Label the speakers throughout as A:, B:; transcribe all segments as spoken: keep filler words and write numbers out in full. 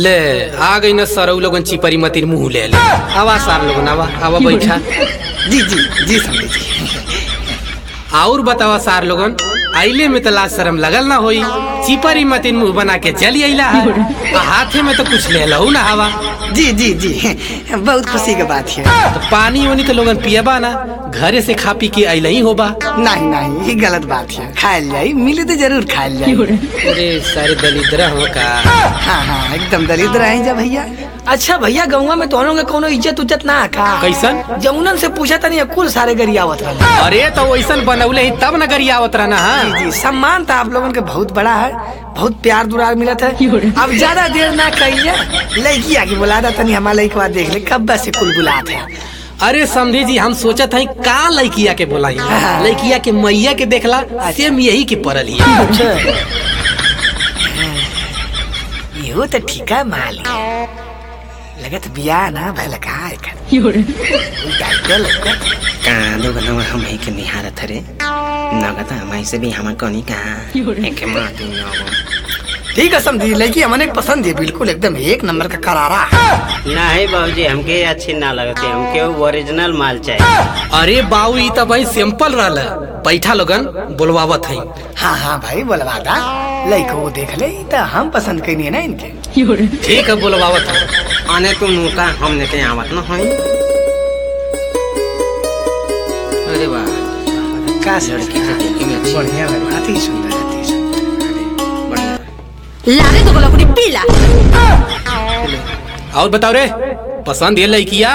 A: ले आ गई न सरऊ लोगन चिपरी मतिर मुँह ले ले। आवा सार लोगन आवा आवा बैठा।
B: जी जी जी समझे जी।
A: और बतावा सार लोगन आइले में तो लाज शरम लगल ना होई। चिपरी मतिन मुँह बना के चली आइला है। हाथे में तो कुछ ले लहू ना हवा।
B: जी जी जी बहुत खुशी की बात है।
A: तो पानी वानी तो लोगन पियबा ना, घरे से खा पी के अइला ही होबा।
B: नहीं नहीं ये गलत बात है, खायल जाई मिले तो जरूर खायल जाई।
A: अरे सारे दलिद्र हो का।
B: हाँ हाँ एकदम दलिद्र है जा भैया। अच्छा भैया गौवा में तो के कोनो इज्जत उज्जत ना का
A: कैसन?
B: जमुनन से पूछा था नहीं कुल सारे गरियावत रहा।
A: अरे तो वैसन बनौले ही तब न गरियावत रहना।
B: जी जी सम्मान तो आप लोगन के बहुत बड़ा है, बहुत प्यार दुरार मिला था। अब ज्यादा देर ना कहिए, लड़की आके बुला था तनी हमारा लड़का देख ले कब से कुल बुला था।
A: अरे समझे जी हम सोचा था का लड़किया के बोलाई, लड़किया के मैया के देखला सेम यही के पड़ल ही।
B: यो तो ठीक है माल लगत बिया ना भले का
C: कांदो बनवा हम ही के निहारत रे नगत हमाई से भी हम कनी का एक माटी न
B: ठीक है समझी लड़की हमने पसंद है बिल्कुल एकदम एक नंबर का करारा।
D: नहीं बाबूजी हमके अच्छी ना लगती, हमके ओरिजिनल माल चाहिए।
A: अरे बाबू ये तो भाई सिंपल रहल, बैठा लोगन बोलवावत है।
B: हाँ हाँ भाई बोलवा दा लड़को वो देख ले तो हम पसंद करिए ना इनके।
A: ठीक है बोलवावत है।
C: आने तुम नुका हमने के आवत न होई। अरे वाह
B: का
C: लड़की से देखी में अच्छी
B: बढ़िया लड़का अति सुंदर अति सुंदर
C: बढ़िया
E: लारे तो गोला कुड़ी पीला।
A: और बताओ रे पसंद है लड़किया?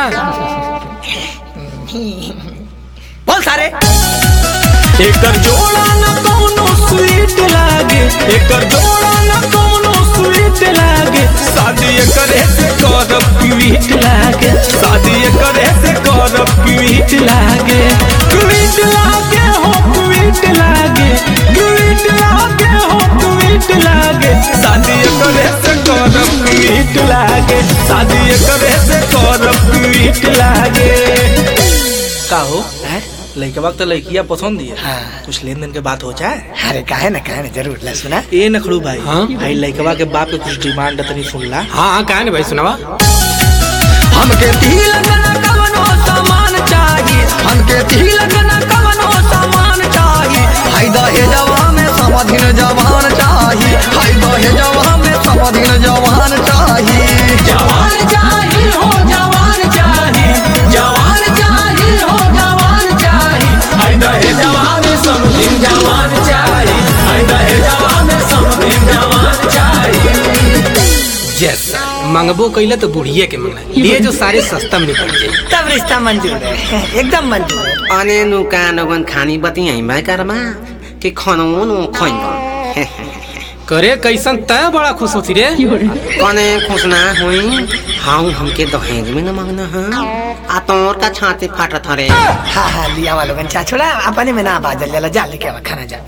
B: बोल सारे
F: एकर जोड़ा न कोनो स्वीट लागे, एकर जोड़ा न कोनो स्वीट लागे। शादी करे से करब क्वीट लागे, शादी करे से करब क्वीट लागे। क्वीट लागे हो क्वीट लागे, क्वीट लागे हो क्वीट लागे। शादी करे से करब क्वीट लागे, शादी करे से करब क्वीट लागे।
G: का हो लड़का वक्त लड़किया पसंद है।
B: हाँ।
G: कुछ लेन देन के बात हो जाए।
B: अरे काहे ना काहे ना जरूर ले सुना।
G: ए नखड़ू भाई
A: हाँ?
G: भाई लड़कवा के बाप के कुछ डिमांड तनी सुनला।
A: हाँ हाँ कहा भाई सुनावा।
B: हमके तिल गना कवनो सामान चाहिए, हमके तिल गना कवनो सामान चाहिए। हाय दहेजवा में समाधीन जवान चाहिए, हाय दहेजवा में समाधीन जवान चाहिए।
F: जवान चाहिए हो जवान चाहिए, जवान चाहिए हो जवान चाहिए। हाय दहेजवा में समधिन जवान चाहिए, हाय दहेजवा में समधिन जवान चाहिए।
A: यस मंगबो कैला तो बुढ़िए के मंगला ये जो सारे सस्ता में निकल जाए
B: तब रिश्ता मंजूर है, एकदम मंजूर है।
C: आने नुका नगन खानी बती आई मैं करमा कि खनो नु खोइन
A: करे कैसन तय बड़ा खुश होती रे।
C: कने खुश ना हुई हाउ हमके दहेज में न मांगना है आ तोर का छाती फाटत रे।
B: हाँ हाँ लिया वालों का छोड़ा अपने में ना बाजल जाला जा लेके आवा खाना जा।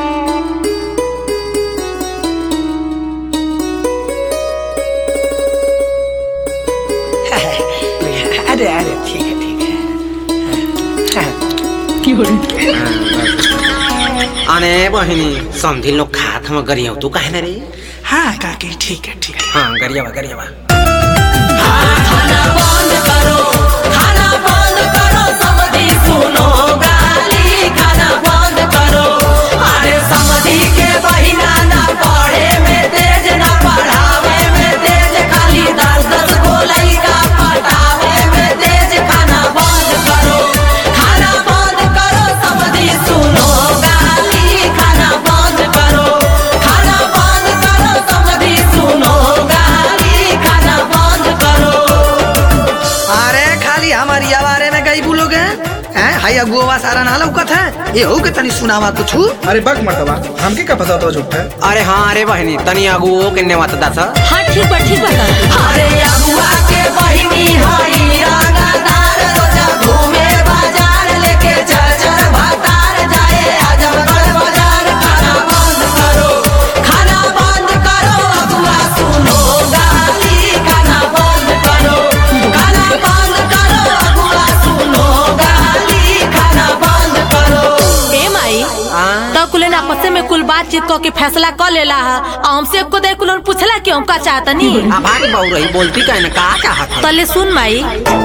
B: अरे अरे ठीक है ठीक है।
C: आने बहिनी समझी लोग खात हम गरियाव तू काहे ना रे।
B: हाँ काकी ठीक है ठीक है।
C: हाँ गरियावा गरियावा
F: खाना बंद करो, खाना बंद करो, समधी सुनो गाली खाना बंद करो। अरे समधी के बहिना ना पढ़े में तेज, ना पढ़ावे में तेज, खाली दस दस गोलाई का पटावे में तेज। खाना बंद करो, खाना बंद करो, समधी सुनो गाली खाना बंद करो। खाना बंद करो, समधी सुनो गाली खाना बंद करो।
B: अरे खाली हमारी आवारे में गई बोलोगे हैं? हाय अगुआ सारा ना लौकत है ये हो के तनी सुनावा कुछ।
G: अरे बक मरतबा हमके का पता तो झूठ है।
C: अरे हाँ अरे बहिनी तनी आगू के नेवा दास।
E: हाँ ठीक बा ठीक बा।
F: अरे अगुआ के बहिनी हई रंगदार, रोजा घूमे बाजार लेके चल चल भातार जाए आजमगढ़ बाजार। खाना बंद करो, खाना बंद करो, अगुआ सुनो गाली खाना बंद करो। खाना बंद करो, अगुआ सुनो गाली खाना बंद करो।
E: ए माई तो कुल आपस में कुल बात बातचीत क के फैसला कर लेला है और हमसे को दे कुल पूछला कि हम का चाहतनी
C: अब बात बहु रही बोलती का का चाहत
E: तले सुन माई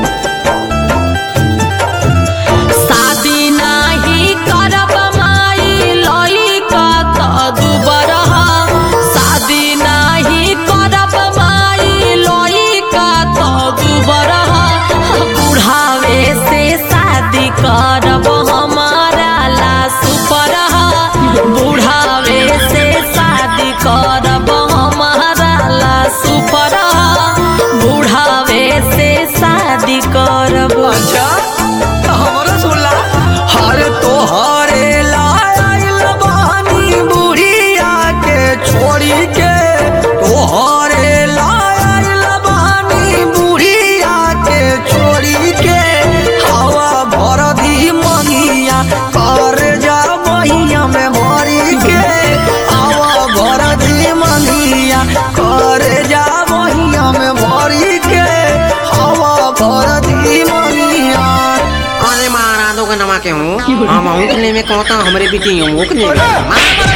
E: शादी नाही करब माई लइका त दुबर शादी नाही करब माई लइका त दुबर बुढ़ावे से शादी करब हमारा ला सुपर बुढ़ावे से शादी करब हमारा ला सुपर बुढ़ावे से शादी करब।
B: अच्छा हमारा सुनला हर तोहरे लायल बहानी बुढ़िया के छोड़ी के तोहरे लायल बहानी बुढ़िया के छोड़ी के हवा भर दी मनिया कर जा बहिया में भरी के हवा भर दी मनिया कर जा बहिया में भरी के हवा भर दी मनिया।
C: अरे मारा दो गनमा के हूँ हम हूँ में कहता हमारे बेटी हूँ